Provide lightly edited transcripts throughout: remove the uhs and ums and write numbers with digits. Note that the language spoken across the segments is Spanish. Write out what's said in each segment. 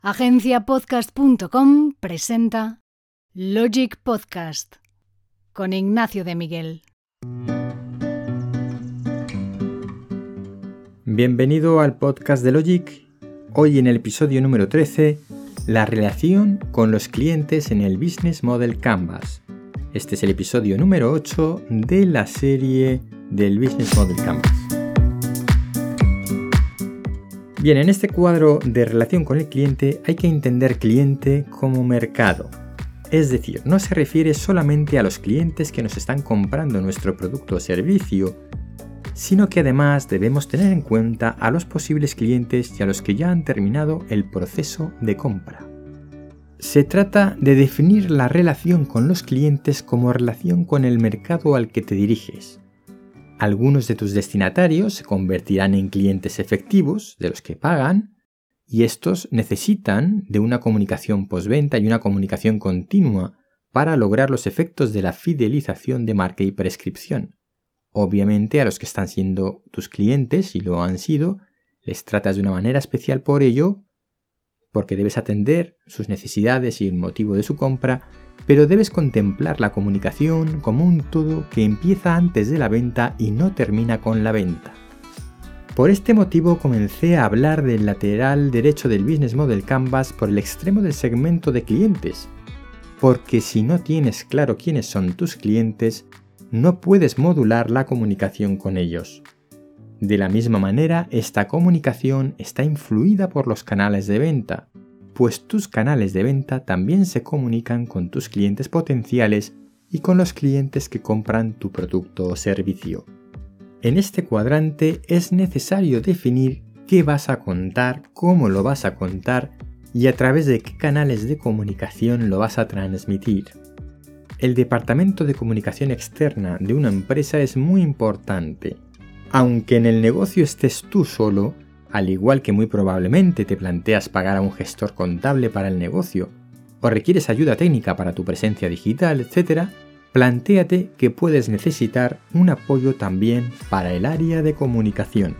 Agenciapodcast.com presenta Logic Podcast con Ignacio de Miguel. Bienvenido al podcast de Logic. Hoy en el episodio número 13, la relación con los clientes en el Business Model Canvas. Este es el episodio número 8 de la serie del Business Model Canvas. Bien, en este cuadro de relación con el cliente hay que entender cliente como mercado. Es decir, no se refiere solamente a los clientes que nos están comprando nuestro producto o servicio, sino que además debemos tener en cuenta a los posibles clientes y a los que ya han terminado el proceso de compra. Se trata de definir la relación con los clientes como relación con el mercado al que te diriges. Algunos de tus destinatarios se convertirán en clientes efectivos, de los que pagan, y estos necesitan de una comunicación postventa y una comunicación continua para lograr los efectos de la fidelización de marca y prescripción. Obviamente a los que están siendo tus clientes, y lo han sido, les tratas de una manera especial por ello, porque debes atender sus necesidades y el motivo de su compra, pero debes contemplar la comunicación como un todo que empieza antes de la venta y no termina con la venta. Por este motivo comencé a hablar del lateral derecho del Business Model Canvas por el extremo del segmento de clientes, porque si no tienes claro quiénes son tus clientes, no puedes modular la comunicación con ellos. De la misma manera, esta comunicación está influida por los canales de venta, pues tus canales de venta también se comunican con tus clientes potenciales y con los clientes que compran tu producto o servicio. En este cuadrante es necesario definir qué vas a contar, cómo lo vas a contar y a través de qué canales de comunicación lo vas a transmitir. El departamento de comunicación externa de una empresa es muy importante. Aunque en el negocio estés tú solo, al igual que muy probablemente te planteas pagar a un gestor contable para el negocio o requieres ayuda técnica para tu presencia digital, etc., plantéate que puedes necesitar un apoyo también para el área de comunicación.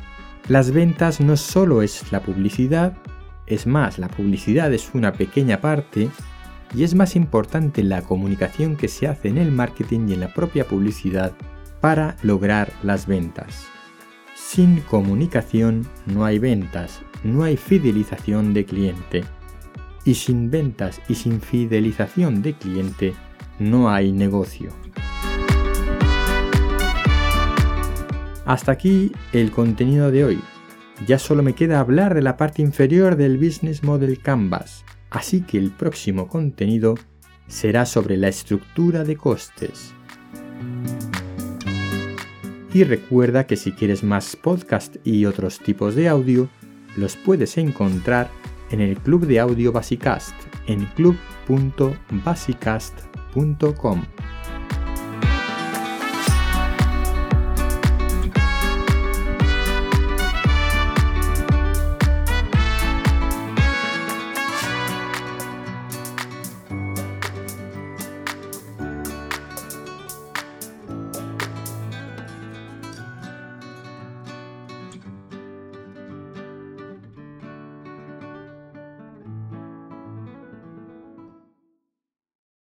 Las ventas no solo es la publicidad, es más, la publicidad es una pequeña parte y es más importante la comunicación que se hace en el marketing y en la propia publicidad para lograr las ventas. Sin comunicación no hay ventas, no hay fidelización de cliente. Y sin ventas y sin fidelización de cliente no hay negocio. Hasta aquí el contenido de hoy. Ya solo me queda hablar de la parte inferior del Business Model Canvas, así que el próximo contenido será sobre la estructura de costes. Y recuerda que si quieres más podcast y otros tipos de audio, los puedes encontrar en el Club de Audio Basicast, en club.basicast.com.